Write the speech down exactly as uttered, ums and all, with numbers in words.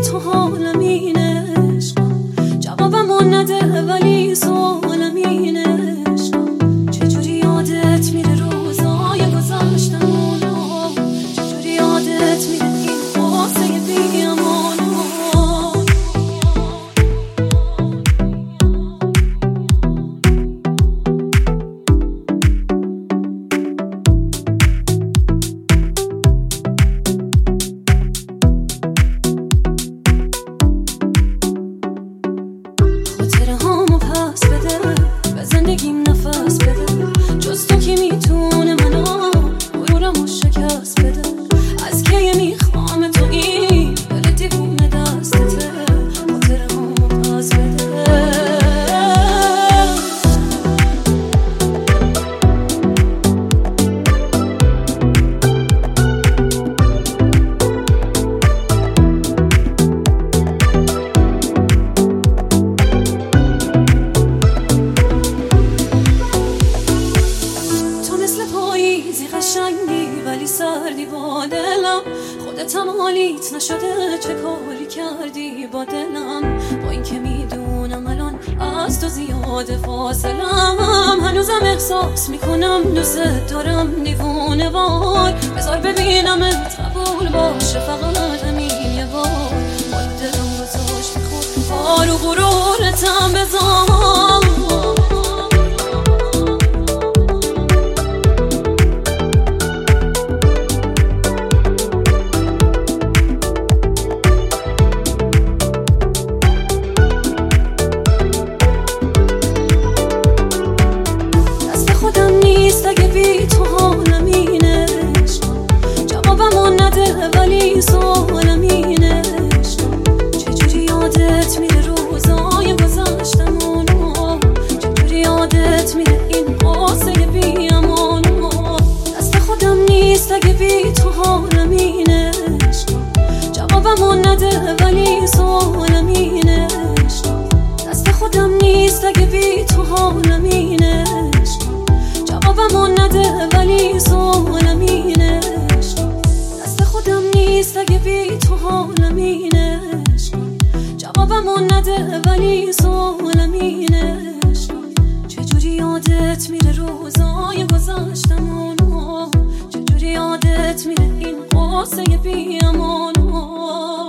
تو حالم این عشقم، جوابمو نده ولی سوالم این عشقم. چجوری یادت میره روزای گذشتمونو، چجوری یادت میره این قصه بی امانو. خاطرهامو پس بده، به زندگیم نفس بده، جز تو کی میتونه منو غرورمو شکست بده. از کی میخوام تو این دل دیوونه دستته، خاطرهامو پس بده. قشنگی ولی سردی با دلم، خودت هم حالیت نشده چه کاری کردی با دلم. با این که میدونم الان از تو زیاد فاصلم، هنوزم احساس میکنم دوست دارم دیوونه وار. بذار ببینمت قبول باشه فقط همین یه بار، بالا دلم گذاشت میخور آرو غرورتم بذار. ولی سوالم این عشقم، چجوری یادت میره روزای گذشتمونو، چجوری یادت میره این قصه بی امانو. دست خودم نیست اگه بی تو حالم این عشقم، جوابمو نده ولی سوالم این عشقم. دست خودم نیست اگه بی تو حالم این عشقم، جوابمو نده ولی سوالم این عشقم. خودم نیست اگه بی تو حالم این عشقم، جوابمو نده ولی سوالم این عشقم. چجوری یادت میره روزای گذشتمونو، چجوری یادت میره این قصه بی امانو.